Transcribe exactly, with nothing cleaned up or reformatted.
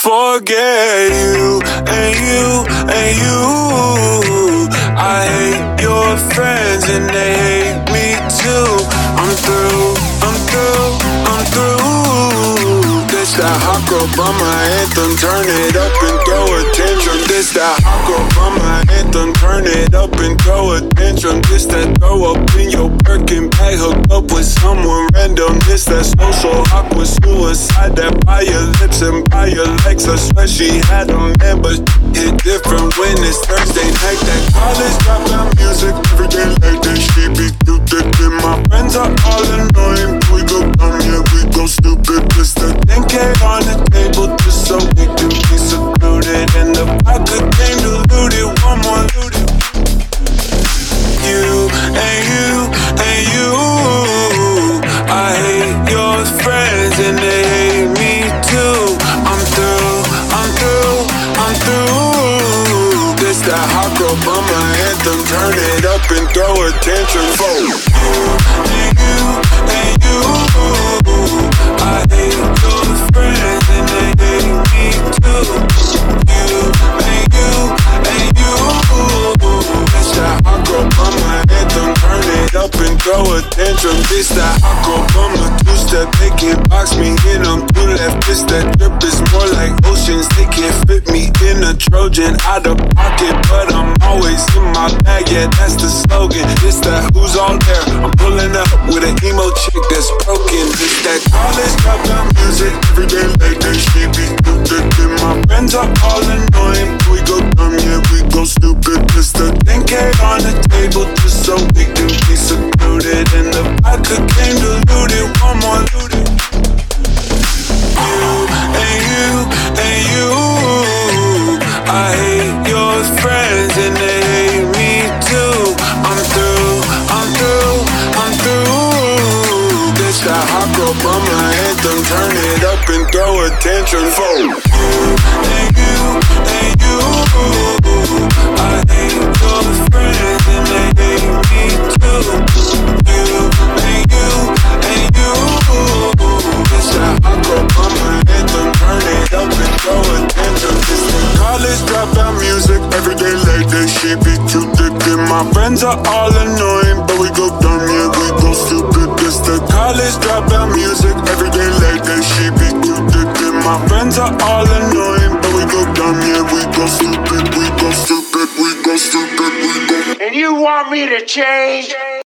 forget you and you and you. I hate your friends and they hate me too. I'm through, I'm through, I'm through. This that hot girl bummer anthem, turn it up and throw a tantrum. This that hot girl bummer anthem, turn it up and throw a tantrum. This that throw up in your Birkin bag, hook up with someone random. This that social awkward suicide, that by your lips and by your legs. I swear she had a man, but hit different when it's Thursday night. That college dropout music every day like that. She be too thick and my friends are all annoying. We go dumb, yeah, we go stupid. This the ten K on the table just so we can be secluded. And the vodka came diluted, one more looted. You and you and you, I hate your friends and they hate me too. I'm through, I'm through, I'm through. This that hot girl bummer anthem, turn it up and throw a tantrum. You and you and you, I hate your friends and they hate me too. You and you and you, this that hot girl bummer anthem, turn it up and throw a tantrum. This that hot girl bummer two-step, they can't box me in, I'm too left. This that drip is more like oceans, they can't fit me in a Trojan. Out of pocket, but I'm always in my bag, yeah, that's the slogan. This that who's all there, I'm pulling up with an emo chick that's broken. This that college dropout music every day like that. She be too thick and my friends are all annoying. We go dumb, yeah, we go stupid. This the ten K on the table just so we can be secluded. And the vodka came diluted, one more looted. You and you and you, I hate your friends and they hate me too. I'm through, I'm through, I'm through. This that hot girl bummer anthem, turn it up and throw a tantrum. You and you and you, I hate your friends and they hate me too. You and you and you, this that hot girl bummer anthem, turn it up and throw a tantrum. This that college dropout music every day like that. She be too thick and my friends are all annoying, but we go dumb, yeah, we go stupid. This the college dropout music every day like that. She be too thick and my friends are all annoying, but we go dumb, yeah, we go stupid, we go stupid, we go stupid, we go. And you want me to change?